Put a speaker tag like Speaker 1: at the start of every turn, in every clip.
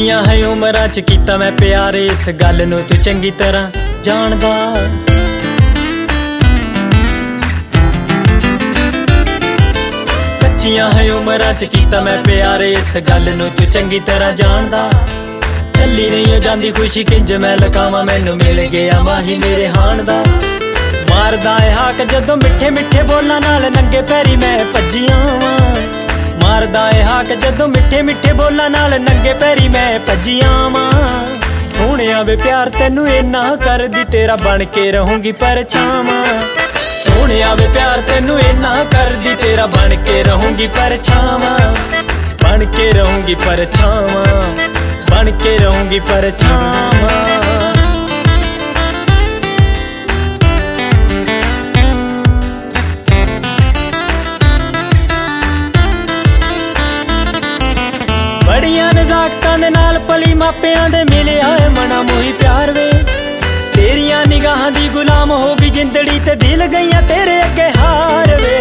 Speaker 1: कच्चियां है उमरां च कीता मैं प्यार, इस गल नूं तू चंगी तरह जानदा। कच्चियां है उमरां च कीता मैं प्यार, इस गल नूं तू चंगी तरह जानदा। चली नहीं जांदी खुशी किंज मैं लकावां, मैनू मिल गया माही मेरे हाण दा। मारदा है हाक जदों मिठे मिठे बोलां नाल नंगे पैरी मैं भज्जियां वां। मारदा है हाक जदों मिठे मिठे बोलां नाल नंगे पैरी मैं भज्जियां वां। सोहणिया वे प्यार तैनू इन्ना करदी, तेरा बन के रहूंगी परछावां। सोहणिया वे प्यार तैनू इन्ना करदी, तेरा बन के रहूंगी परछावां। बन के रहूंगी परछावां, बन के रहूंगी परछावां। बड़ियां नज़ाकतां दे नाल पली मापियां दे मिले आए मना मोही प्यार वे। तेरियां निगाहां दी गुलाम हो गई जिंदड़ी ते दिल गईयां तेरे अगे हार वे।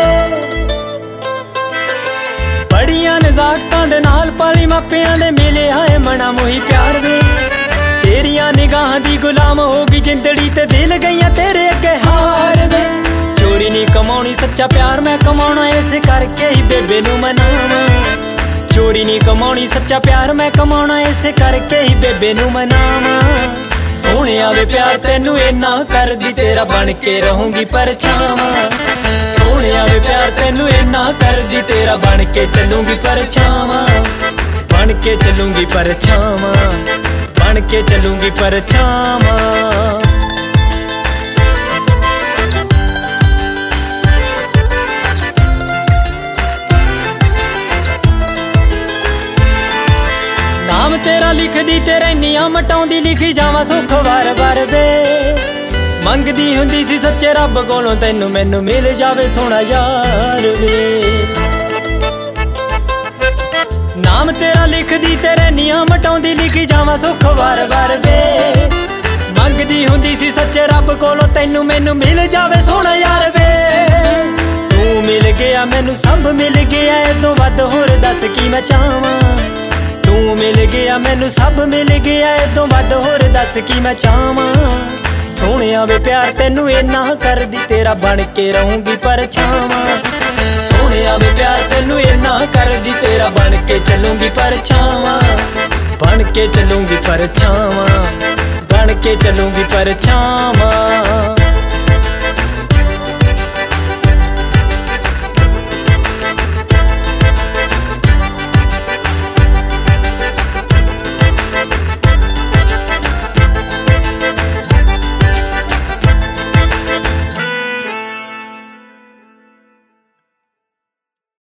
Speaker 1: बड़ियां नज़ाकतां दे नाल पली मापियां दे मिले आए मना मोही प्यार वे। तेरियां निगाहां दी गुलाम हो गई जिंदड़ी ते दिल गईयां तेरे अगे हार वे। चोरी नहीं कमाउणी सच्चा प्यार मैं कमाउणा, इस करके ही बेबे नू मनावां। चोरी नहीं कमाउणी सच्चा प्यार मैं कमाउणा, इस करके ही बेबे नू मनावां। सोहणिया वे प्यार तैनू इन्ना करदी, तेरा बन के रहूंगी परछावां। सोहणिया वे प्यार तैनू इन्ना करदी, तेरा बन के चलूंगी परछावां। बन के चलूंगी परछावां, बन के चलूंगी परछावां। नाम तेरा लिखदी ते रैनियां मटाउंदी, लिखी जावां सुख वार वार वे। मंगदी हुंदी सी सच्चे रब कोलों तैनू मैनू मिल जावे सोहणा यार वे। नाम तेरा लिखदी ते रैनियां मटाउंदी, लिखी जावां सुख वार वार वे। मंगदी हुंदी सी सच्चे रब कोलों तैनू मैनू मिल जावे सोहणा यार वे। तू मिल गया मैनू सब मिल गया, ए तों वध होर दस की मैं चाहवां। तू मिल गया मैनू सब मिल गया, ए तों वध होर दस की मैं चाहवां। सोहणिया वे प्यार तैनू इन्ना करदी, तेरा बन के रहूंगी परछावां। सोहणिया वे प्यार तैनू इन्ना करदी, तेरा बन के चलूंगी परछावां। बन के चलूंगी परछावां, बन के चलूंगी परछावां।